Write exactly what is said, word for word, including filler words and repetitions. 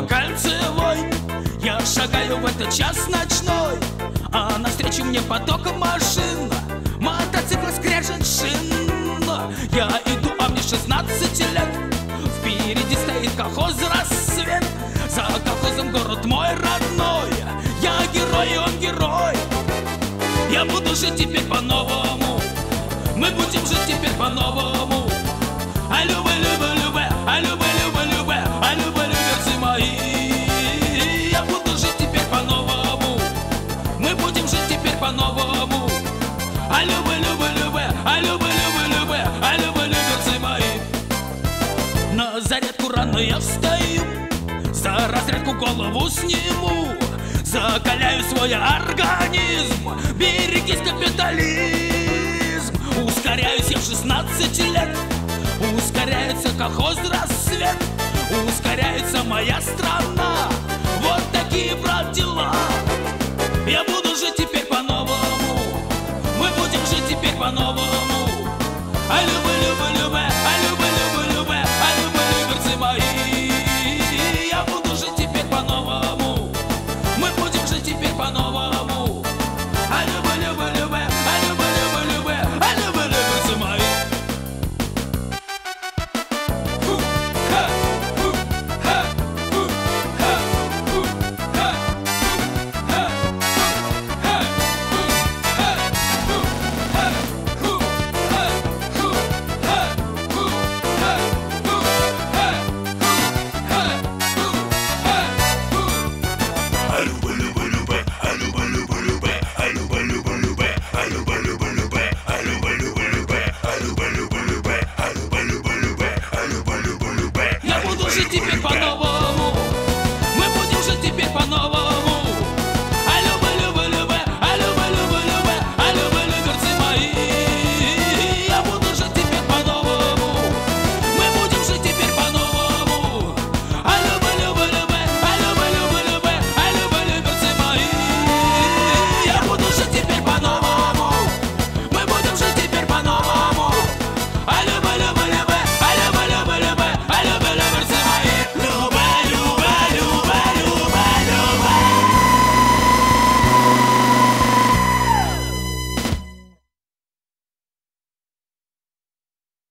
Кольцевой. Я шагаю в этот час ночной, а навстречу мне поток машин, мотоцикл скрежет шин. Я иду, а мне шестнадцать лет. Впереди стоит колхоз «Рассвет». За колхозом город мой родной. Я герой, и он герой. Я буду жить теперь по-новому. Мы будем жить теперь по-новому. А любэ, любэ, любэ, а любэ, любэ, любэ, а любэ, люберцы мои. Я буду жить теперь по-новому. Мы будем жить теперь по-новому. А любэ, любэ, любэ, а любэ, любэ, любэ, а любэ, люберцы мои. На зарядку рано я встаю, за разрядку голову сниму, закаляю свой организм. Берегись, капитализм. Ускоряюсь я в шестнадцать лет. Ускоряется колхоз «Рассвет». Ускоряется моя страна. Вот такие, брат, дела. Я буду жить теперь по-новому. Мы будем жить теперь по-новому. Алло.